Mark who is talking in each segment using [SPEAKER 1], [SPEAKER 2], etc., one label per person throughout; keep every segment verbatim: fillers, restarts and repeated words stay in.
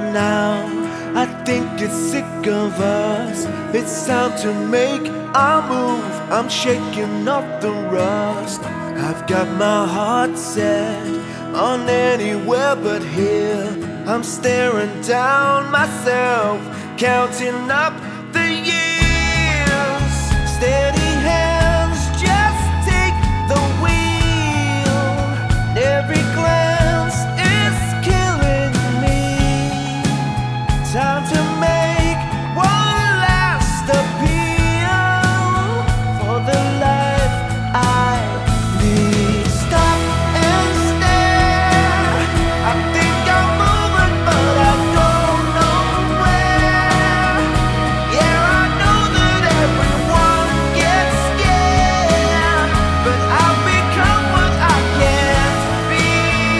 [SPEAKER 1] now. I think it's sick of us. It's time to make a move. I'm shaking off the rust. I've got my heart set on anywhere but here. I'm staring down myself, counting up the years. Steady hands, just take the wheel. Every glance is killing me. Time to make one last appeal for the life I need. Stop and stare. I think I'm moving, but I don't know where. Yeah, I know that everyone gets scared, but I've become what I can't be.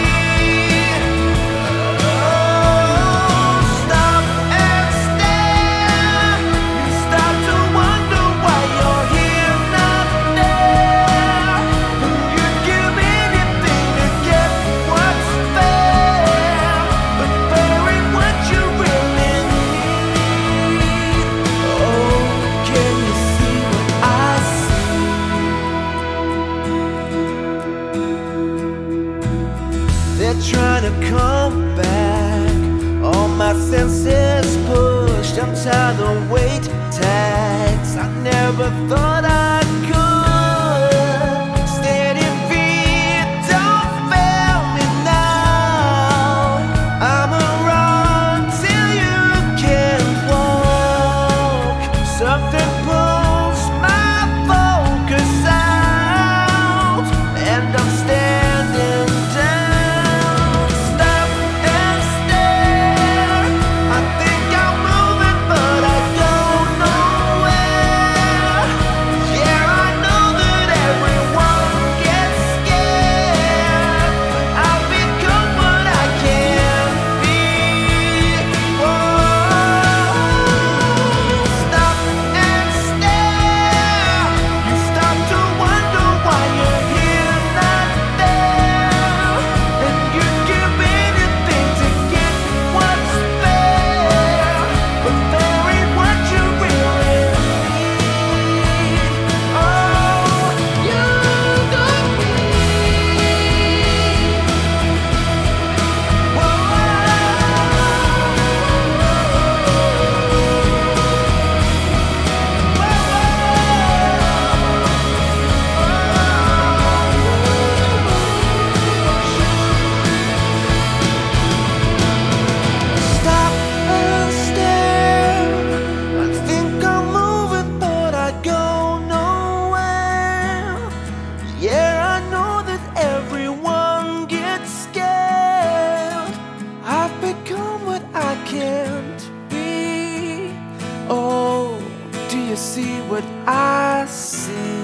[SPEAKER 1] Oh, stop and stare. You start to wonder why you're here, not there. And you'd give anything to get what's fair, but there ain't what you really need. Oh, can you see what I see? They're trying to come back. All my senses pushed. I'm tired of weight tags. I never thought I could. Steady feet, don't fail me now. I'ma run till you can't walk. Something pulls my focus out, and I'm standing down. Stop and stare. I think I'm moving, but I don't know where. Yeah, I know that everyone gets scared, but I've become what I can't be. Whoa, stop and stare. You start to wonder why you're here, not there. And you'd give anything to get what's fair, but there ain't what you really need. Oh, you got me. Stop and stare. I think I'm moving, but I go nowhere. Yeah, I know that everyone gets scared. I've become what I can't be. Oh, do you see what I see?